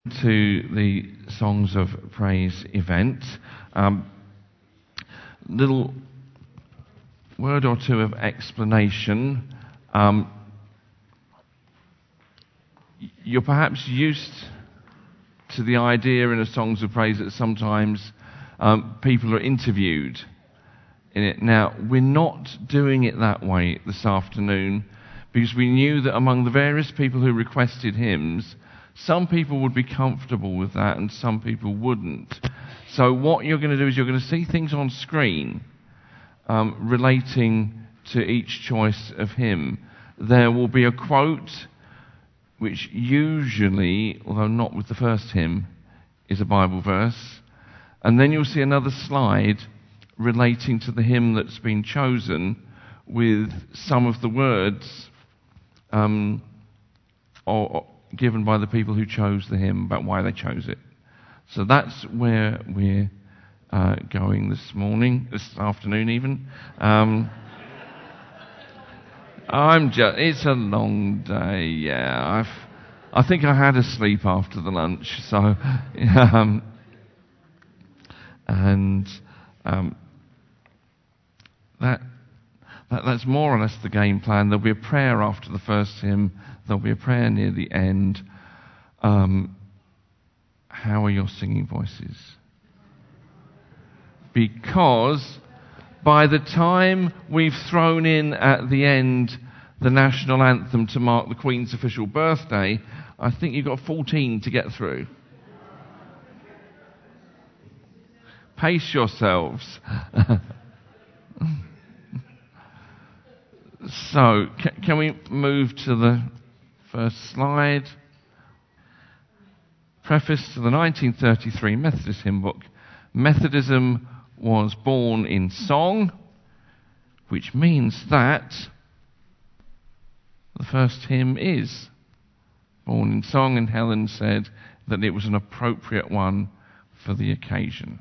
To the Songs of Praise event. Little word or two of explanation. You're perhaps used to the idea in a Songs of Praise that sometimes people are interviewed in it. Now, we're not doing it that way this afternoon because we knew that among the various people who requested hymns, some people would be comfortable with that and some people wouldn't. So what you're going to do is you're going to see things on screen relating to each choice of hymn. There will be a quote which usually, although not with the first hymn, is a Bible verse. And then you'll see another slide relating to the hymn that's been chosen with some of the words given by the people who chose the hymn about why they chose it. So that's where we're going this afternoon even. It's a long day, yeah. I think I had a sleep after the lunch, so that's more or less the game plan. There'll be a prayer after the first hymn. There'll be a prayer near the end. How are your singing voices? Because by the time we've thrown in at the end the national anthem to mark the Queen's official birthday, I think you've got 14 to get through. Pace yourselves. So, can we move to the first slide? Preface to the 1933 Methodist Hymn Book. Methodism was born in song, which means that the first hymn is born in song, and Helen said that it was an appropriate one for the occasion.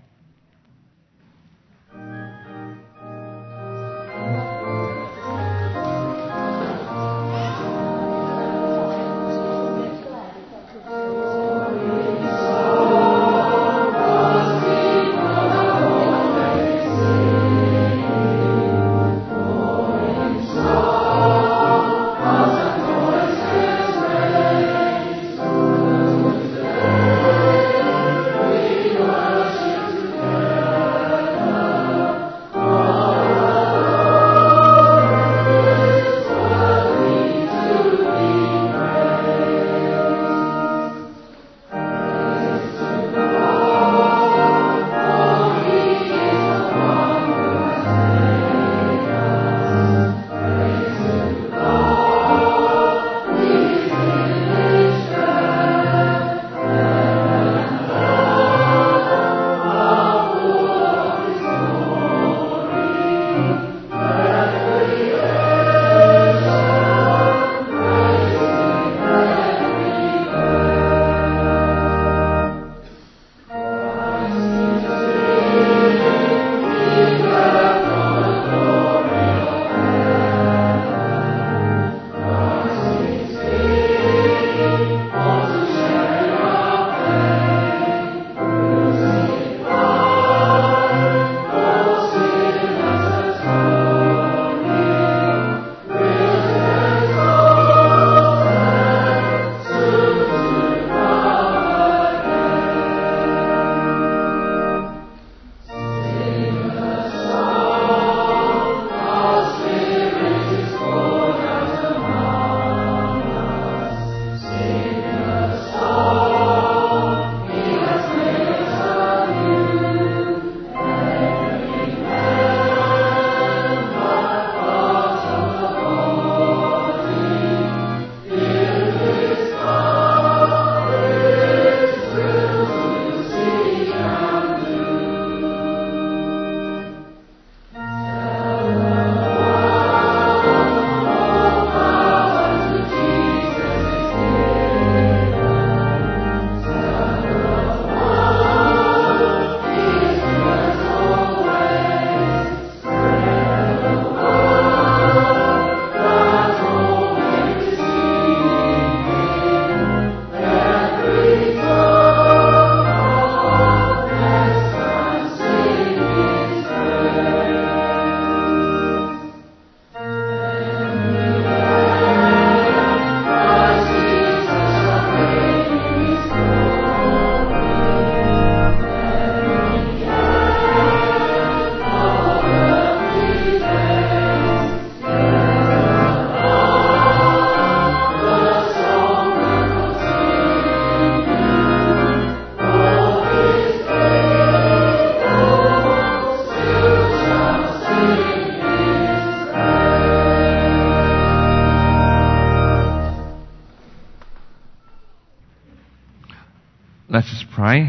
Let us pray.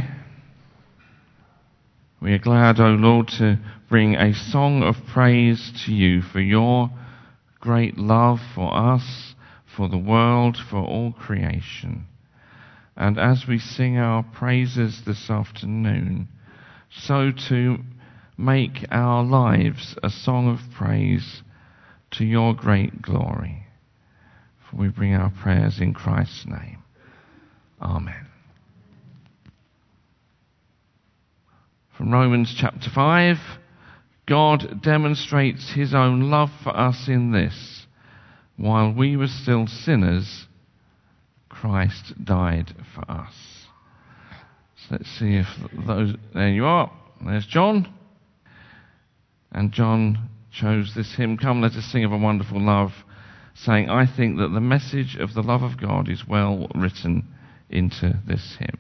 We are glad, O Lord, to bring a song of praise to you for your great love for us, for the world, for all creation. And as we sing our praises this afternoon, so to make our lives a song of praise to your great glory. For we bring our prayers in Christ's name. Amen. From Romans chapter 5, God demonstrates his own love for us in this: while we were still sinners, Christ died for us. So let's see if those... There you are. There's John. And John chose this hymn, "Come, let us sing of a wonderful love," saying, I think that the message of the love of God is well written into this hymn.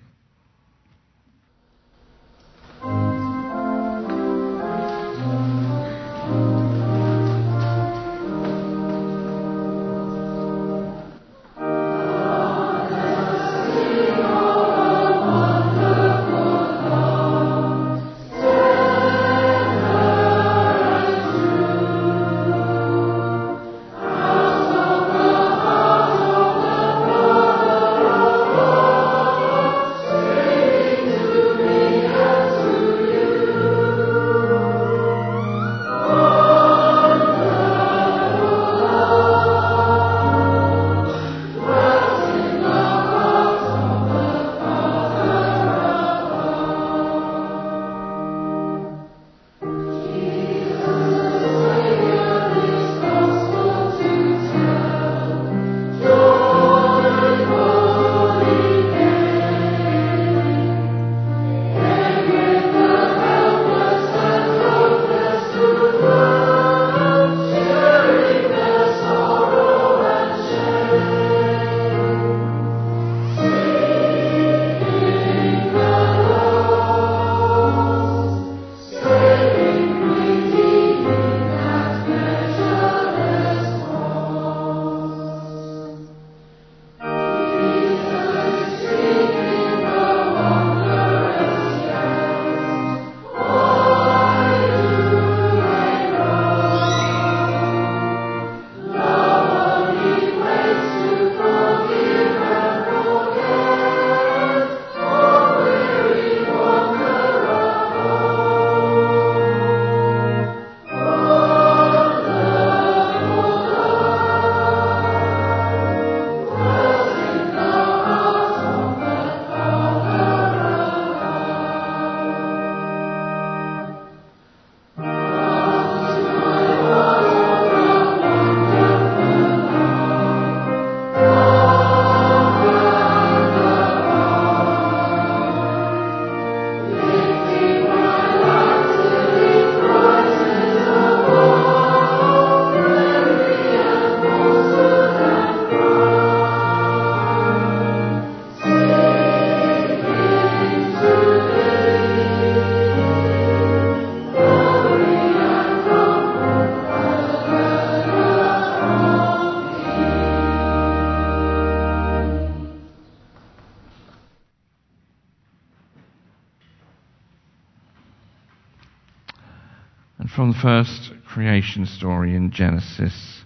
From the first creation story in Genesis,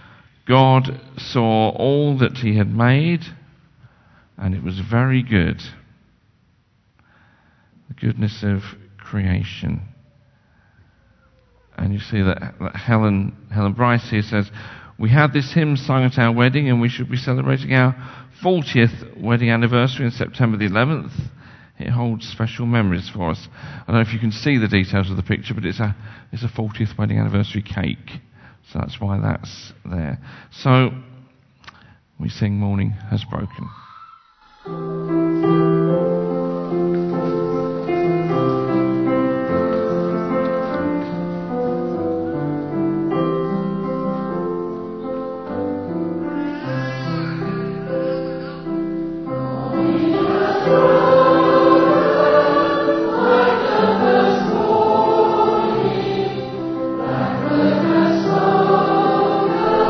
God saw all that he had made, and it was very good. The goodness of creation. And you see that Helen Bryce here says, we had this hymn sung at our wedding, and we should be celebrating our 40th wedding anniversary on September the 11th. It holds special memories for us. I don't know if you can see the details of the picture, but it's a 40th wedding anniversary cake. So that's why that's there. So we sing Morning Has Broken.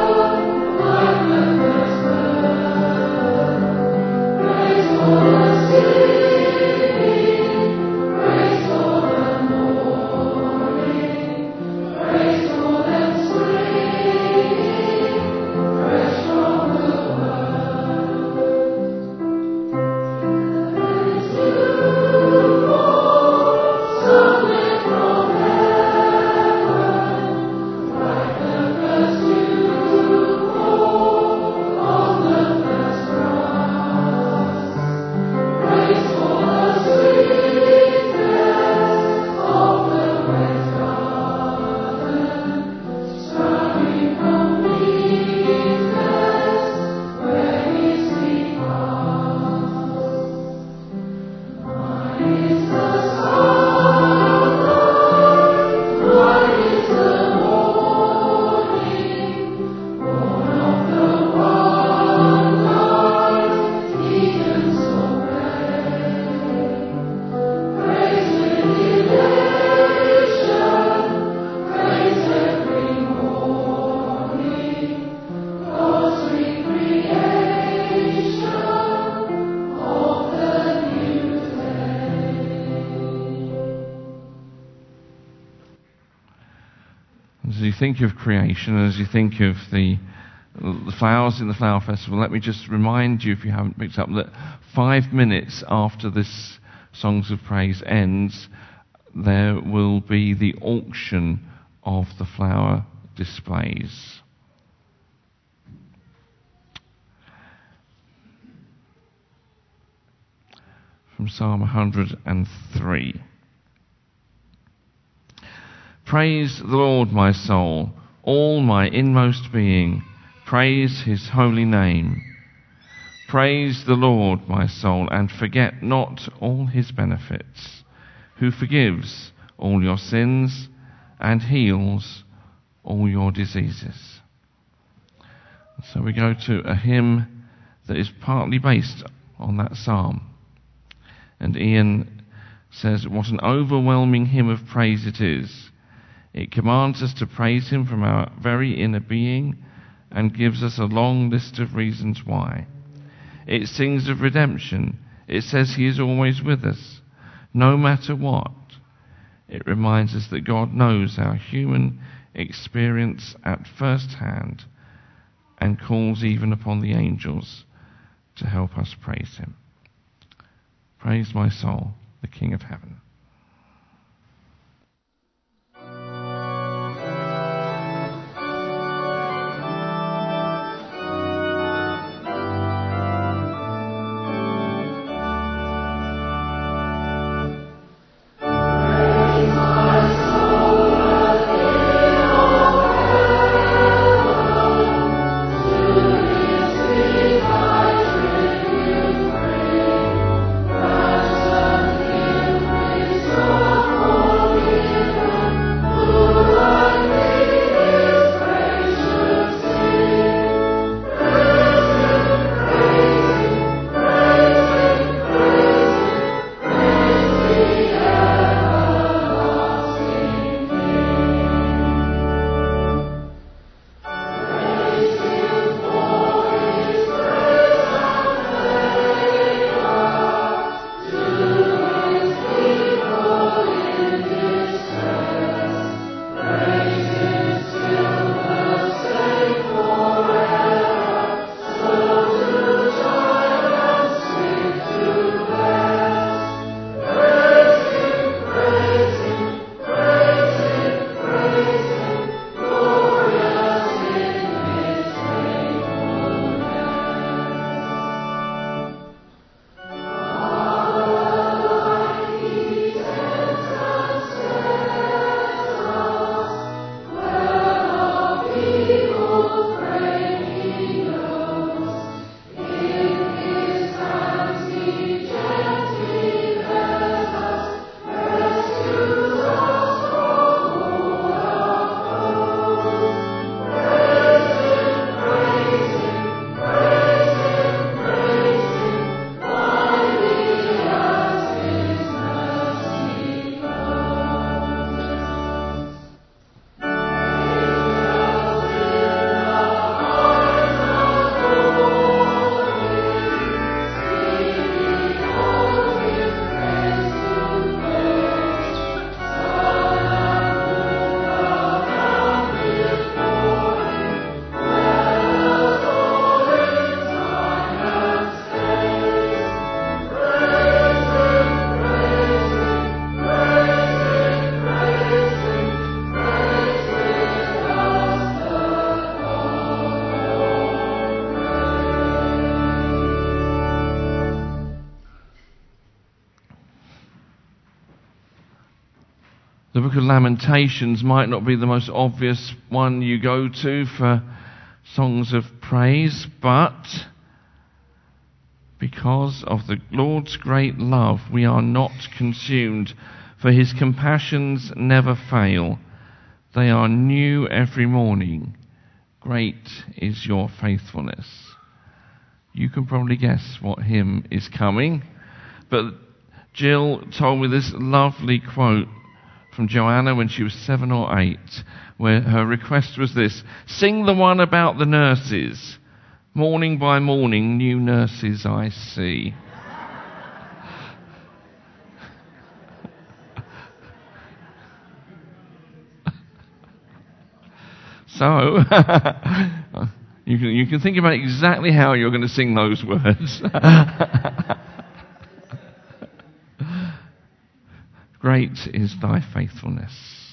Praise As you think of creation, as you think of the flowers in the Flower Festival, let me just remind you, if you haven't picked up, that 5 minutes after this Songs of Praise ends, there will be the auction of the flower displays. From Psalm 103. Praise the Lord, my soul, all my inmost being. Praise his holy name. Praise the Lord, my soul, and forget not all his benefits, who forgives all your sins and heals all your diseases. So we go to a hymn that is partly based on that psalm. And Ian says, what an overwhelming hymn of praise it is. It commands us to praise him from our very inner being and gives us a long list of reasons why. It sings of redemption. It says he is always with us, no matter what. It reminds us that God knows our human experience at first hand and calls even upon the angels to help us praise him. Praise my soul, the King of heaven. The Book of Lamentations might not be the most obvious one you go to for songs of praise, but because of the Lord's great love, we are not consumed, for his compassions never fail. They are new every morning. Great is your faithfulness. You can probably guess what hymn is coming, but Jill told me this lovely quote from Joanna when she was 7 or 8, where her request was this: sing the one about the nurses. Morning by morning, new nurses I see. So, you can think about exactly how you're going to sing those words. Great is thy faithfulness.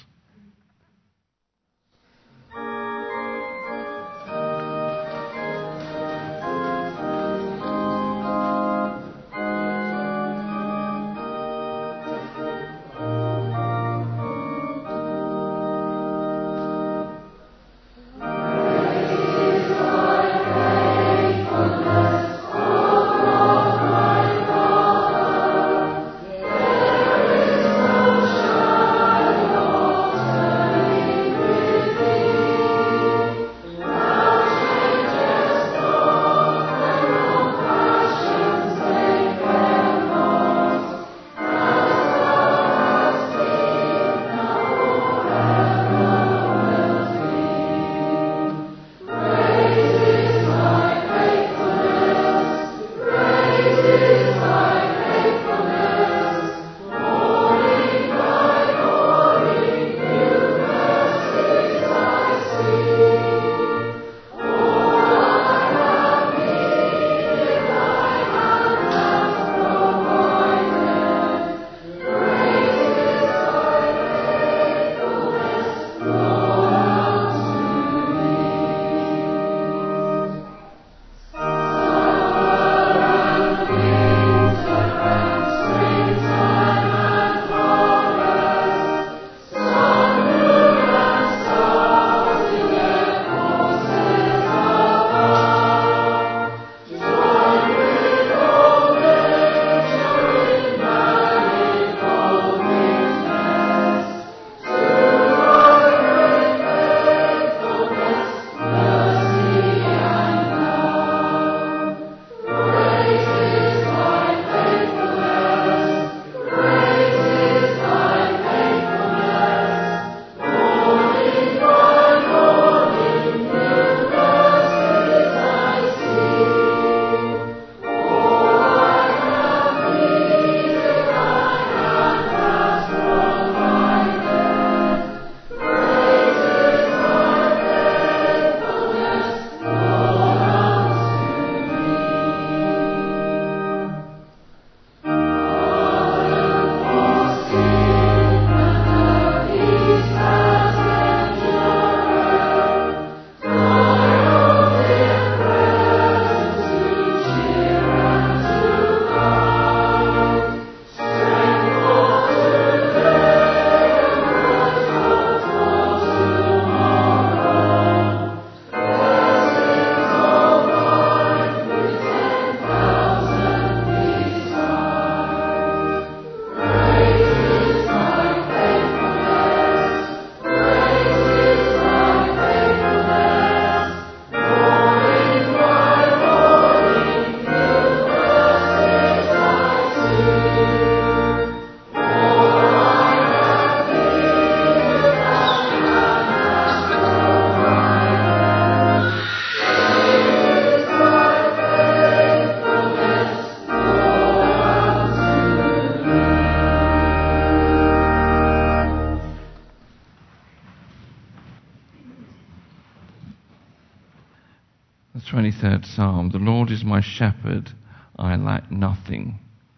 The 23rd Psalm, the Lord is my shepherd, I lack nothing.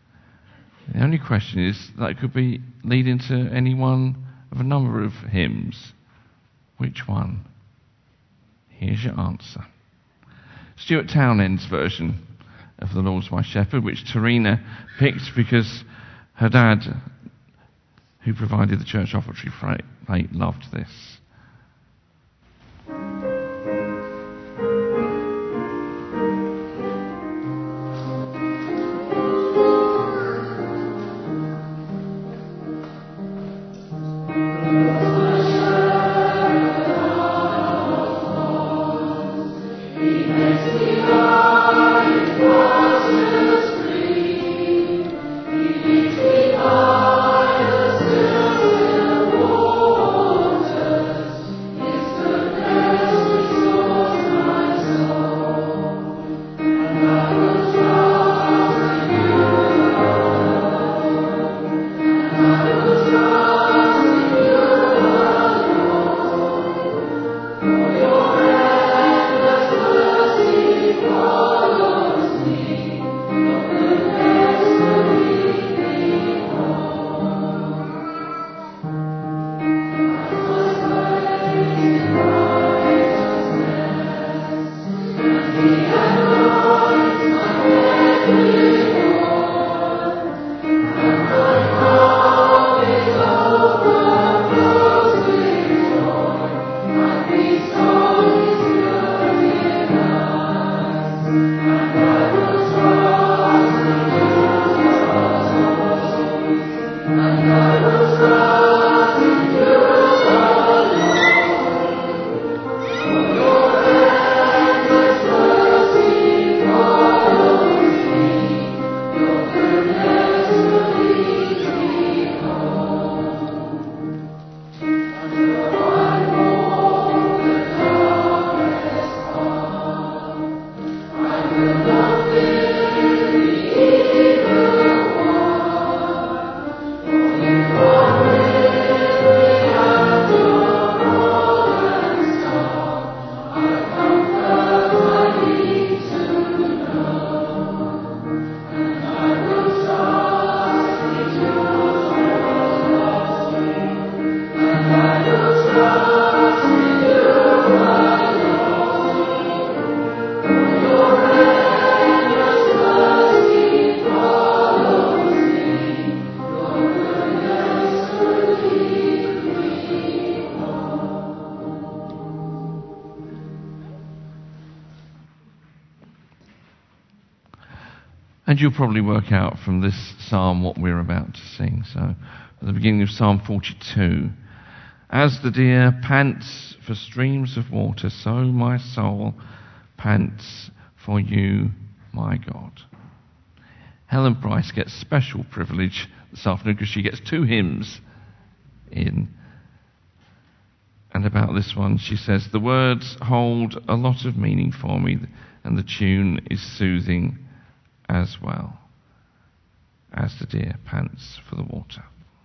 The only question is, that could be lead into any one of a number of hymns. Which one? Here's your answer. Stuart Townend's version of The Lord's My Shepherd, which Tarina picked because her dad, who provided the church offertory plate, loved this. And you'll probably work out from this psalm what we're about to sing. So, at the beginning of Psalm 42, as the deer pants for streams of water, so my soul pants for you, my God. Helen Price gets special privilege this afternoon because she gets 2 hymns in. And about this one, she says, the words hold a lot of meaning for me, and the tune is soothing as well, as the deer pants for the water.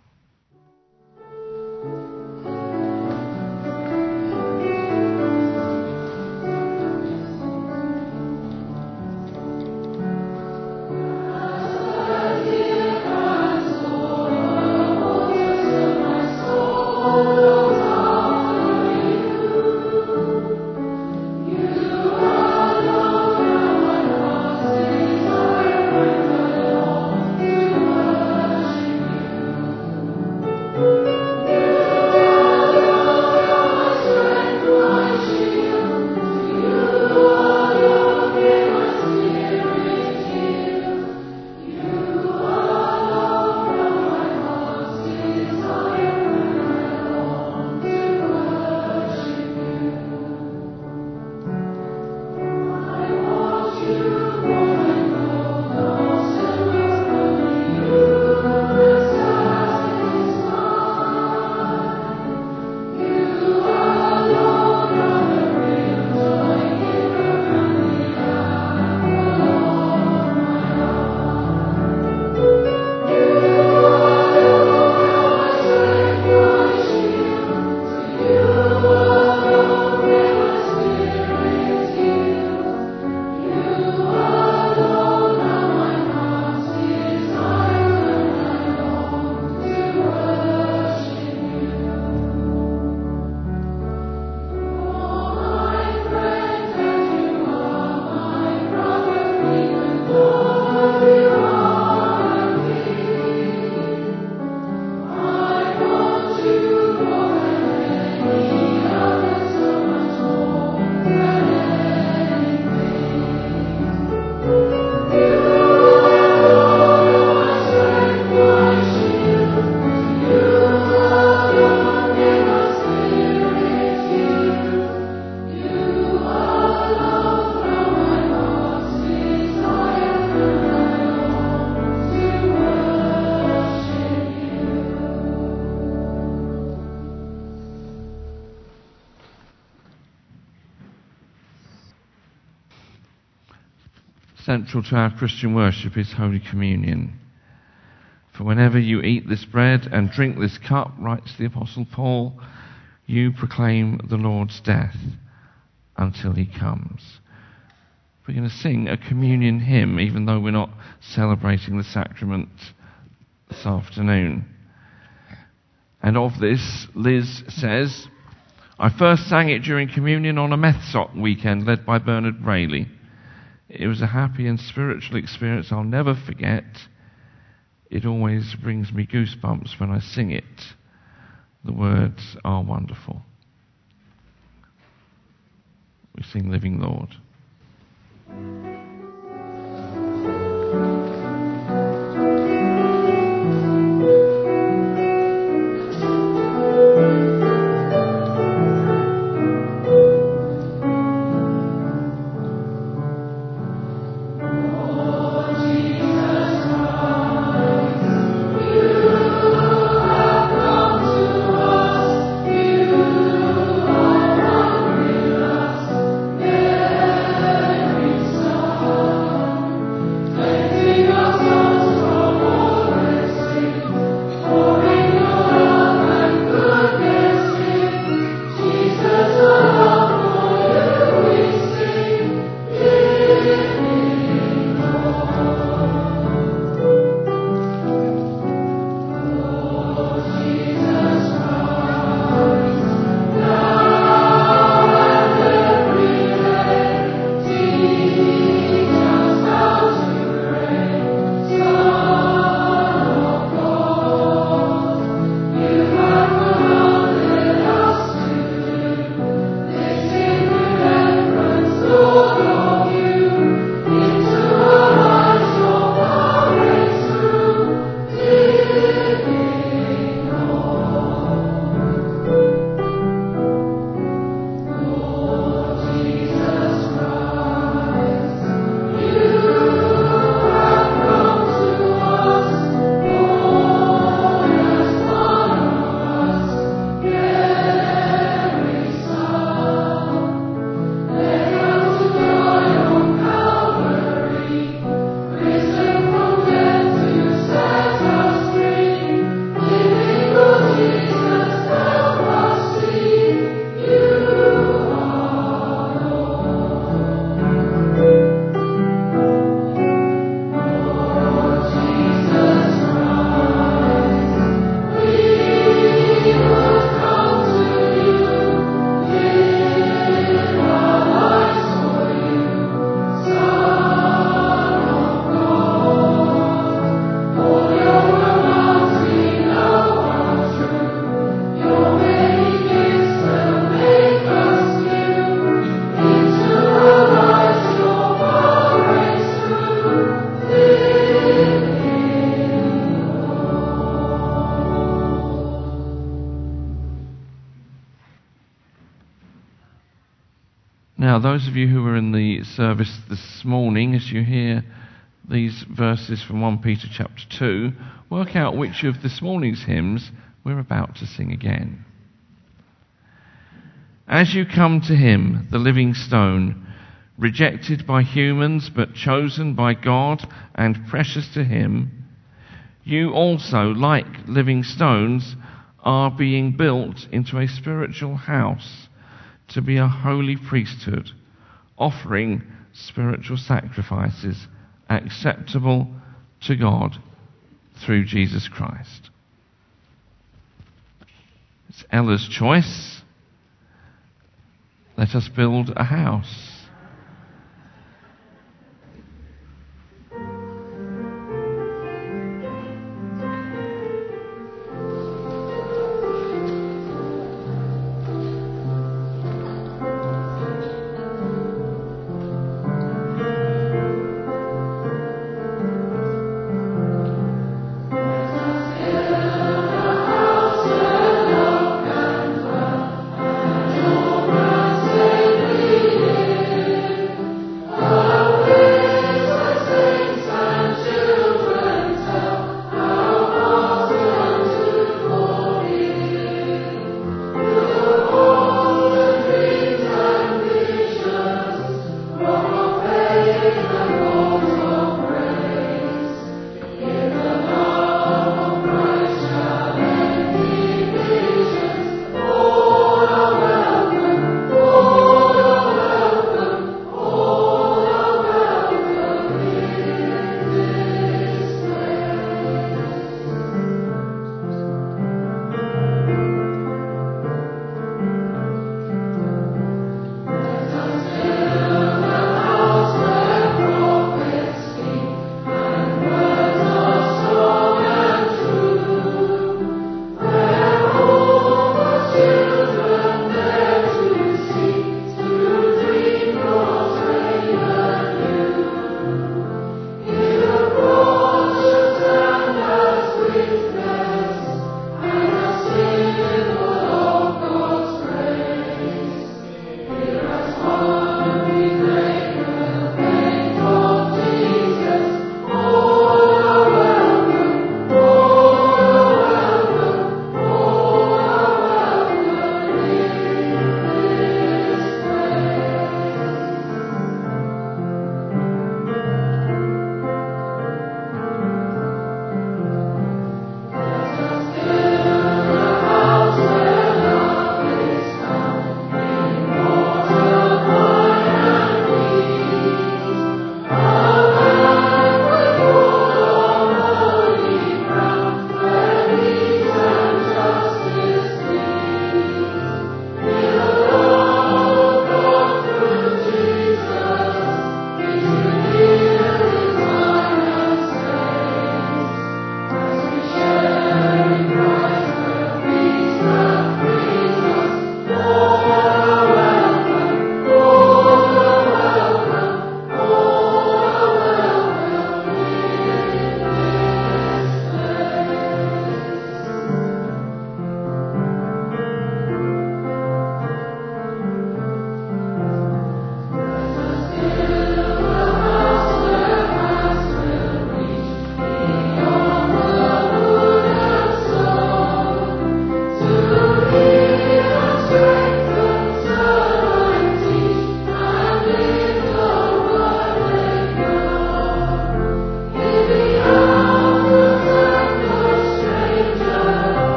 Central to our Christian worship is Holy Communion. For whenever you eat this bread and drink this cup, writes the Apostle Paul, you proclaim the Lord's death until he comes. We're going to sing a communion hymn, even though we're not celebrating the sacrament this afternoon. And of this, Liz says, I first sang it during communion on a Methsoc weekend led by Bernard Rayleigh. It was a happy and spiritual experience I'll never forget. It always brings me goosebumps when I sing it. The words are wonderful. We sing Living Lord. Son Now, those of you who were in the service this morning, as you hear these verses from 1 Peter chapter 2, work out which of this morning's hymns we're about to sing again. As you come to him, the living stone, rejected by humans but chosen by God and precious to him, you also, like living stones, are being built into a spiritual house to be a holy priesthood, offering spiritual sacrifices acceptable to God through Jesus Christ. It's Ella's choice. Let us build a house.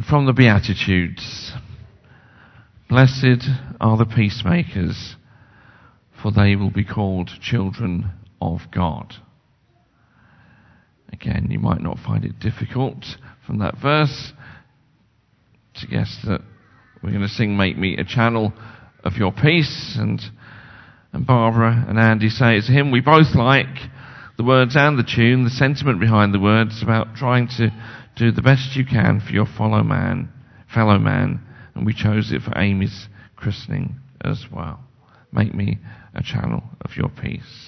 And from the Beatitudes, blessed are the peacemakers, for they will be called children of God. Again, you might not find it difficult from that verse to guess that we're going to sing Make Me a Channel of Your Peace, and Barbara and Andy say it's a hymn we both like, the words and the tune, the sentiment behind the words about trying to do the best you can for your fellow man, and we chose it for Amy's christening as well. Make me a channel of your peace.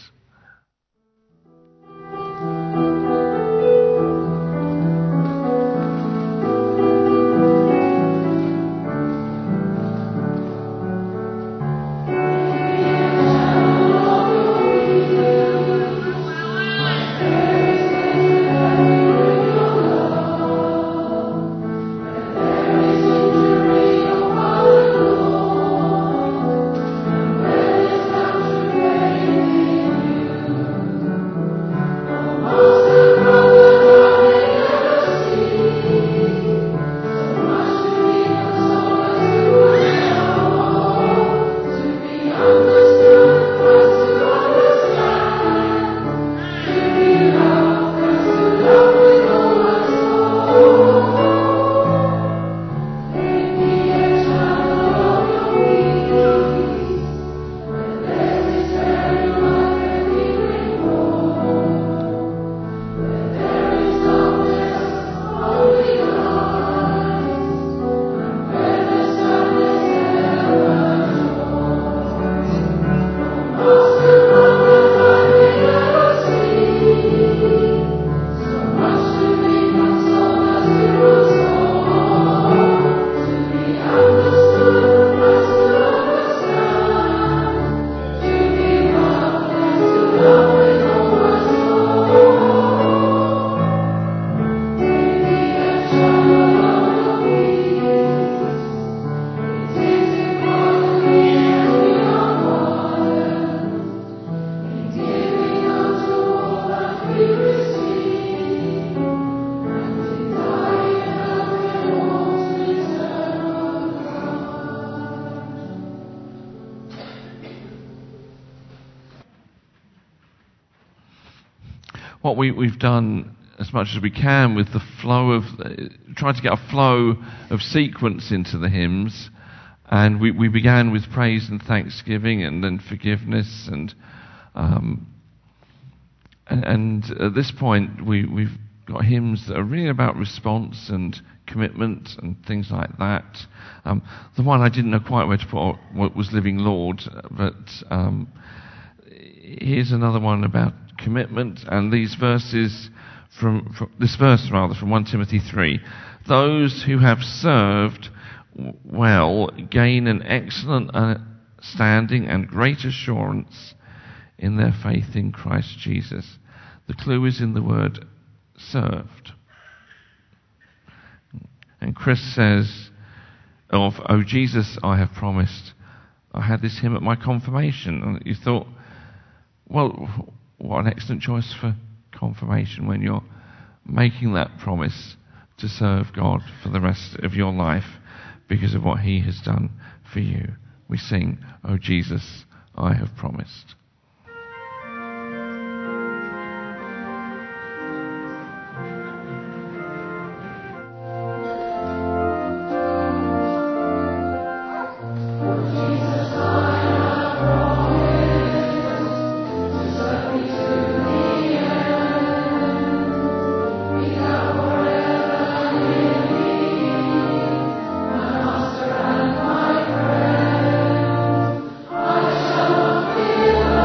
What we've done as much as we can with the flow of, trying to get a flow of sequence into the hymns, and we began with praise and thanksgiving, and then forgiveness, and at this point we've got hymns that are really about response and commitment and things like that. The one I didn't know quite where to put what was Living Lord, but here's another one about commitment, and these verses from 1 Timothy 3. Those who have served well gain an excellent standing and great assurance in their faith in Christ Jesus. The clue is in the word served. And Chris says of, "Oh Jesus, I have promised." I had this hymn at my confirmation, and you thought, well, what an excellent choice for confirmation when you're making that promise to serve God for the rest of your life because of what He has done for you. We sing, "Oh Jesus, I have promised." I shall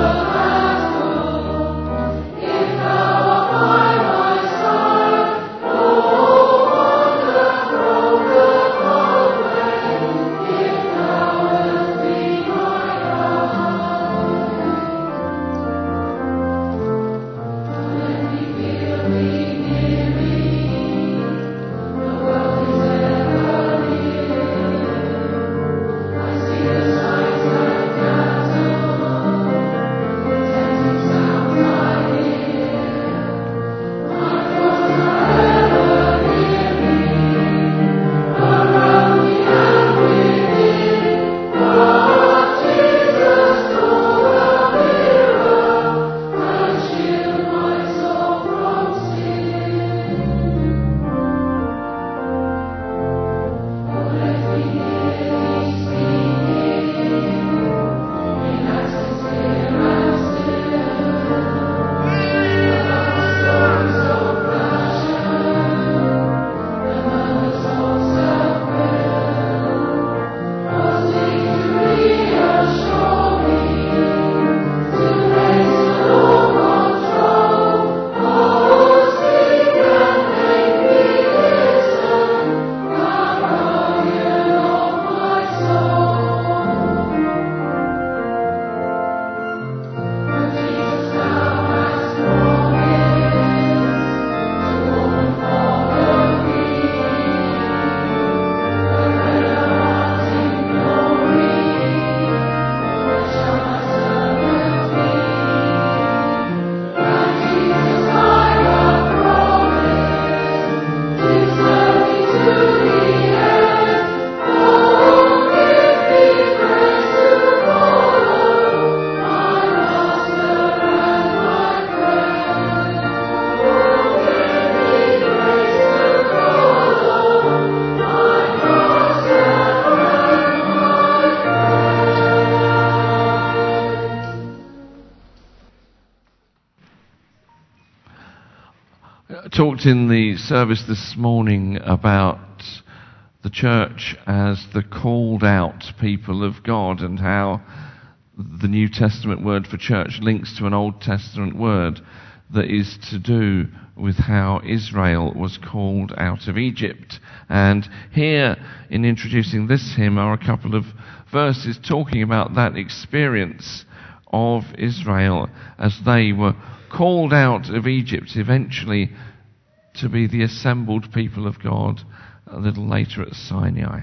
talked in the service this morning about the church as the called out people of God, and how the New Testament word for church links to an Old Testament word that is to do with how Israel was called out of Egypt. And here, in introducing this hymn, are a couple of verses talking about that experience of Israel as they were called out of Egypt, eventually to be the assembled people of God a little later at Sinai.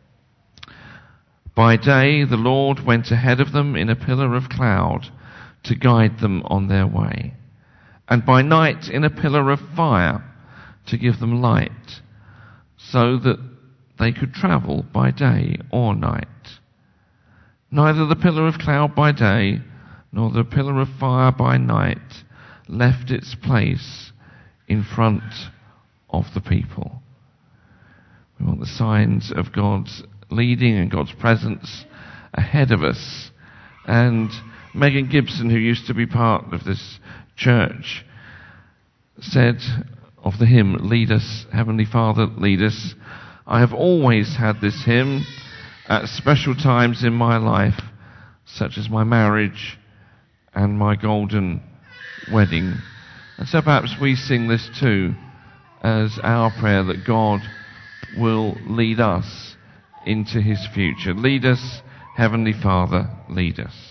By day the Lord went ahead of them in a pillar of cloud to guide them on their way, and by night in a pillar of fire to give them light, so that they could travel by day or night. Neither the pillar of cloud by day nor the pillar of fire by night left its place in front of the people. We want the signs of God's leading and God's presence ahead of us. And Megan Gibson, who used to be part of this church, said of the hymn, "Lead us, Heavenly Father, lead us. I have always had this hymn at special times in my life, such as my marriage and my golden wedding." And so perhaps we sing this too as our prayer, that God will lead us into his future. Lead us, Heavenly Father, lead us.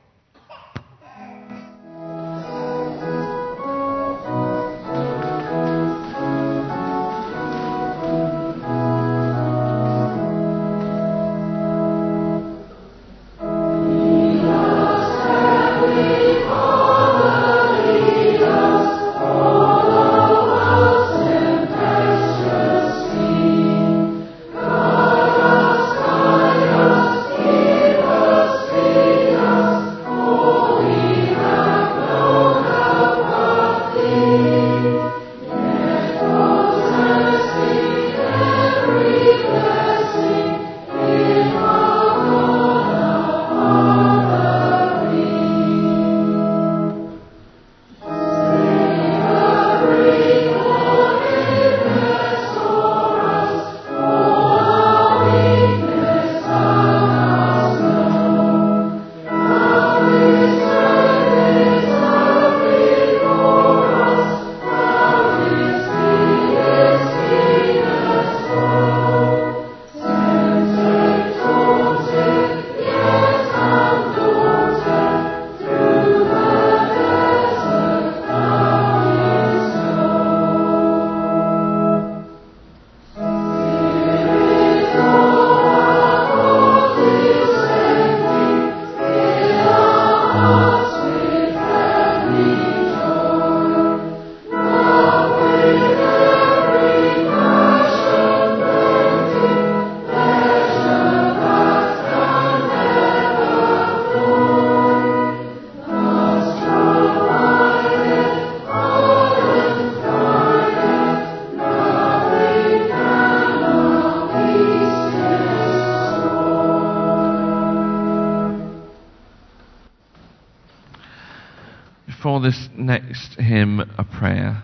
For this next hymn, a prayer.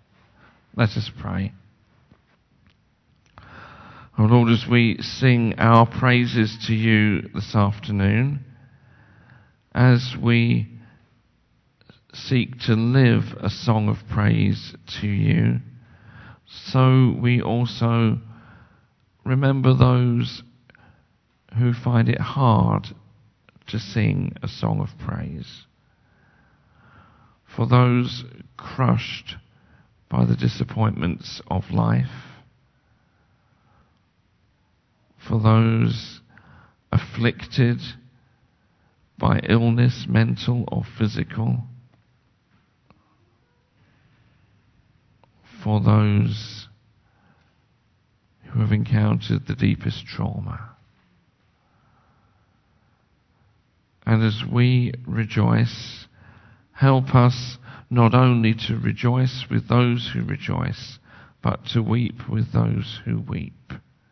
Let us pray. Oh Lord, as we sing our praises to you this afternoon, as we seek to live a song of praise to you, so we also remember those who find it hard to sing a song of praise. For those crushed by the disappointments of life, for those afflicted by illness, mental or physical, for those who have encountered the deepest trauma. And as we rejoice, help us not only to rejoice with those who rejoice, but to weep with those who weep.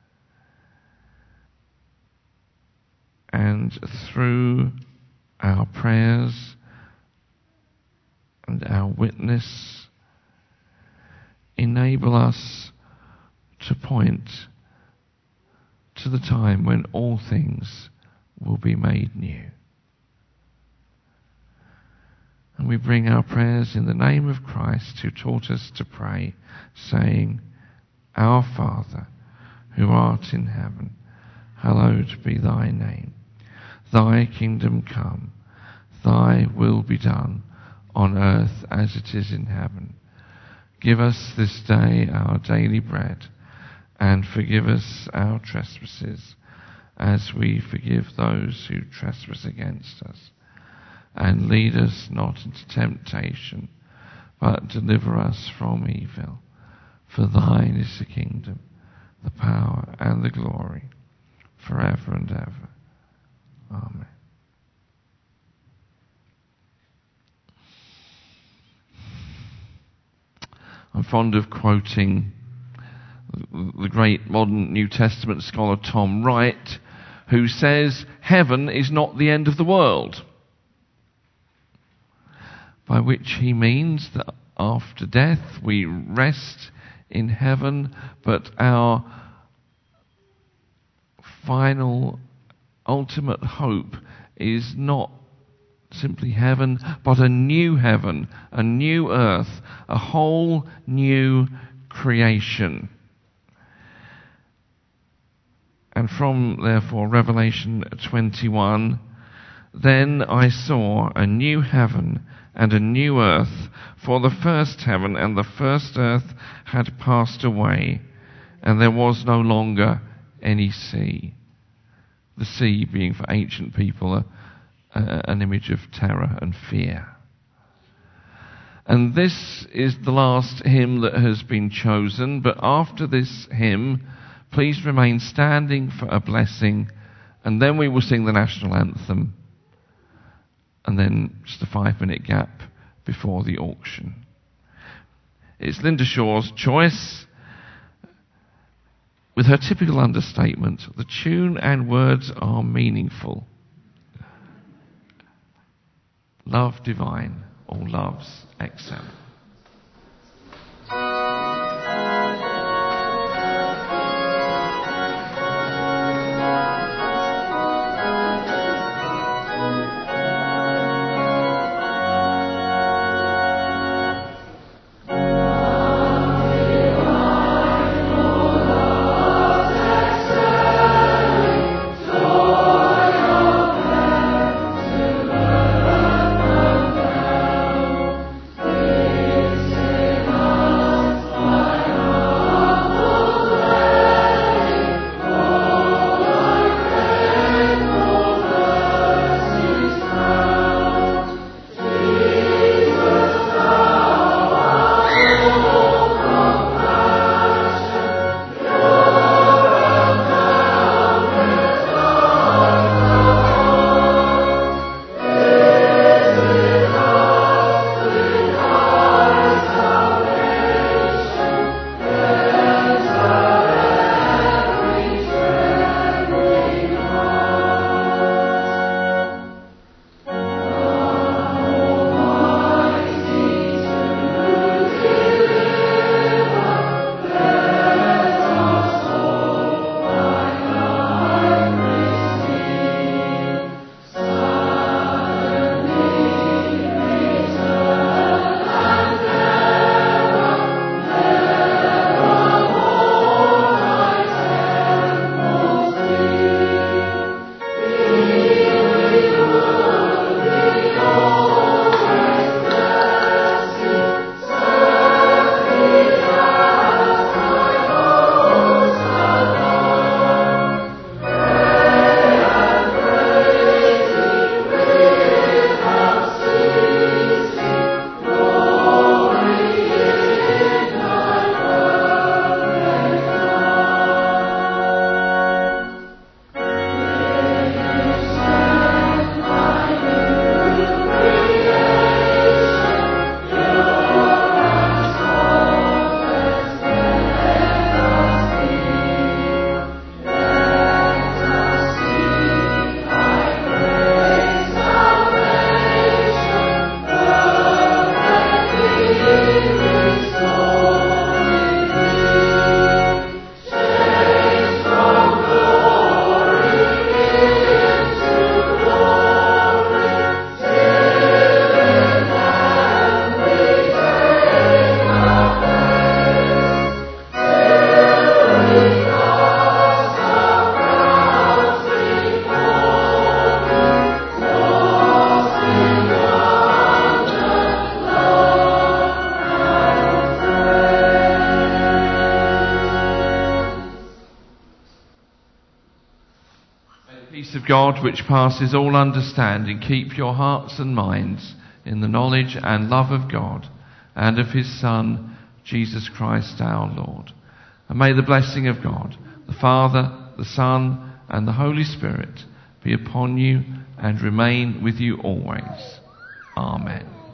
And through our prayers and our witness, enable us to point to the time when all things will be made new. And we bring our prayers in the name of Christ, who taught us to pray, saying, Our Father, who art in heaven, hallowed be thy name. Thy kingdom come, thy will be done, on earth as it is in heaven. Give us this day our daily bread, and forgive us our trespasses, as we forgive those who trespass against us. And lead us not into temptation, but deliver us from evil. For thine is the kingdom, the power, and the glory, forever and ever. Amen. I'm fond of quoting the great modern New Testament scholar Tom Wright, who says, heaven is not the end of the world. By which he means that after death we rest in heaven, but our final, ultimate hope is not simply heaven, but a new heaven, a new earth, a whole new creation. And from, therefore, Revelation 21, then I saw a new heaven and a new earth, for the first heaven and the first earth had passed away, and there was no longer any sea. The sea being for ancient people an image of terror and fear. And this is the last hymn that has been chosen, but after this hymn, please remain standing for a blessing, and then we will sing the national anthem, and then just a 5-minute gap before the auction. It's Linda Shaw's choice. With her typical understatement, the tune and words are meaningful. Love divine, all loves excel. Thank peace of God, which passes all understanding, keep your hearts and minds in the knowledge and love of God and of his Son, Jesus Christ our Lord. And may the blessing of God, the Father, the Son, and the Holy Spirit be upon you and remain with you always. Amen.